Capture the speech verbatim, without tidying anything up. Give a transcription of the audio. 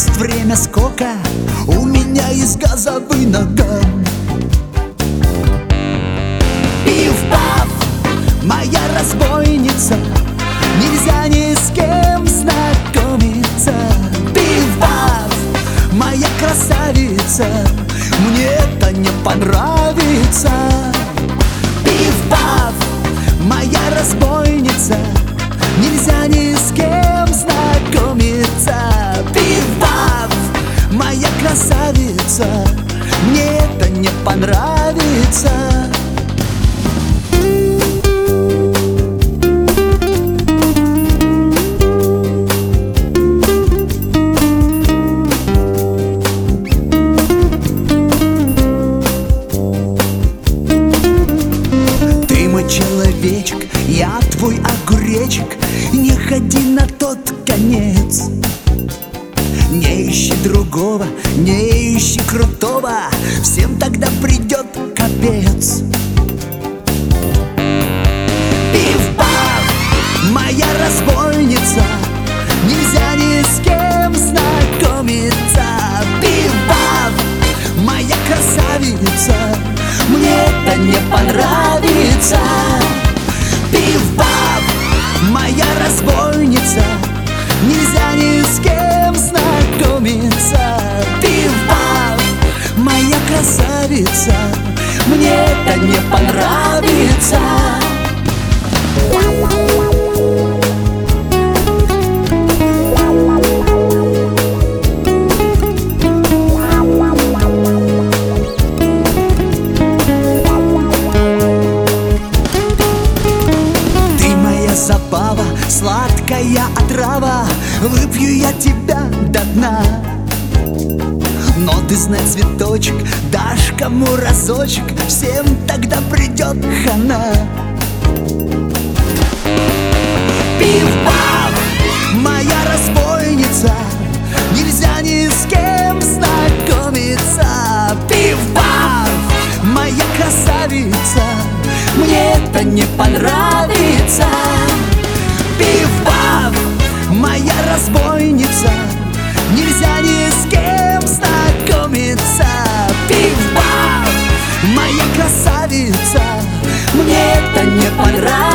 Скорость, время, сколько у меня есть газовый наган. Пиф-паф, моя разбойница, нельзя ни с кем знакомиться. Пиф-паф, моя красавица, мне это не понравится. Пиф-паф, моя разбойница, нельзя ни с кем знакомиться. Пиф-паф, моя красавица, мне это не понравится. Ты мой человечек, я твой огуречек, не ходи на тот конец. Не ищи другого, не ищи крутого, всем тогда придет капец. Пиф-паф, моя разбойница, нельзя ни с кем знакомиться. Пиф-паф, моя красавица, мне это не понравится. Пиф-паф, моя разбойница, нельзя ни с кем знакомиться. Пиф-паф, моя красавица, мне это не понравится. Забава, сладкая отрава, выпью я тебя до дна. Но ты знай, цветочек, дашь кому разочек, всем тогда придет хана. Пиф-паф, моя разбойница, нельзя ни с кем знакомиться. Пиф-паф, моя красавица, мне это не понравится. Пиф-паф, моя разбойница, нельзя ни с кем знакомиться. Пиф-паф, моя красавица, мне это не понравится.